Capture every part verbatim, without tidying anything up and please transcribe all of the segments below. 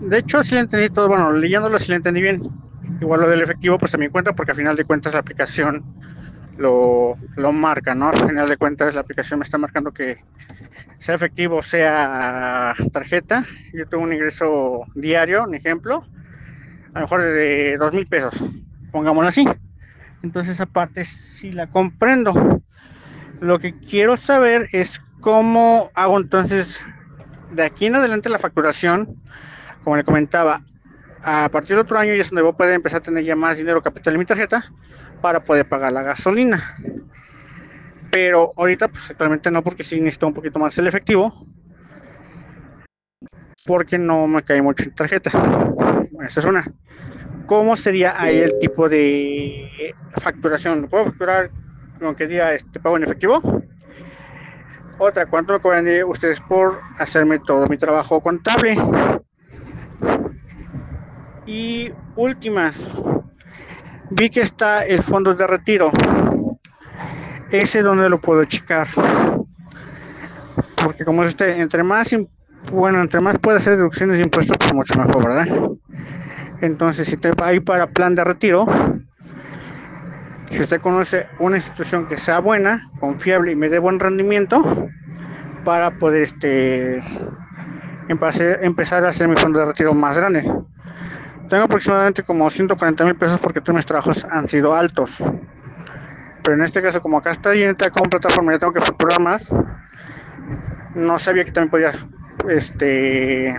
de hecho, sí le entendí todo. Bueno, leyéndolo sí le entendí bien. Igual lo del efectivo, pues también cuenta porque a final de cuentas la aplicación lo, lo marca, ¿no? Al final de cuentas la aplicación me está marcando que sea efectivo, sea tarjeta. Yo tengo un ingreso diario, un ejemplo, a lo mejor de dos mil pesos, pongámoslo así. Entonces, esa parte sí la comprendo. Lo que quiero saber es cómo hago entonces de aquí en adelante la facturación, como le comentaba, a partir de otro año ya es donde voy a poder empezar a tener ya más dinero capital en mi tarjeta para poder pagar la gasolina. Pero ahorita, pues actualmente no, porque sí necesito un poquito más el efectivo, porque no me cae mucho en tarjeta. Esa es una. ¿Cómo sería ahí el tipo de facturación? ¿Puedo facturar con qué día este pago en efectivo? Otra, ¿cuánto me cobran ustedes por hacerme todo mi trabajo contable? Y última, vi que está el fondo de retiro. Ese donde lo puedo checar. Porque como usted, entre más, bueno, entre más puede hacer deducciones de impuestos, pues mucho mejor, ¿verdad? Entonces, si te va a ir para plan de retiro, si usted conoce una institución que sea buena, confiable y me dé buen rendimiento, para poder este, empezar a hacer mi fondo de retiro más grande. Tengo aproximadamente como ciento cuarenta mil pesos porque todos mis trabajos han sido altos. Pero en este caso, como acá está llena como plataforma, ya tengo que facturar más. No sabía que también podía este,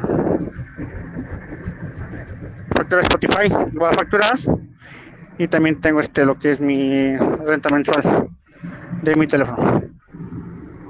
facturar Spotify. Lo voy a facturar. Y también tengo este lo que es mi renta mensual de mi teléfono.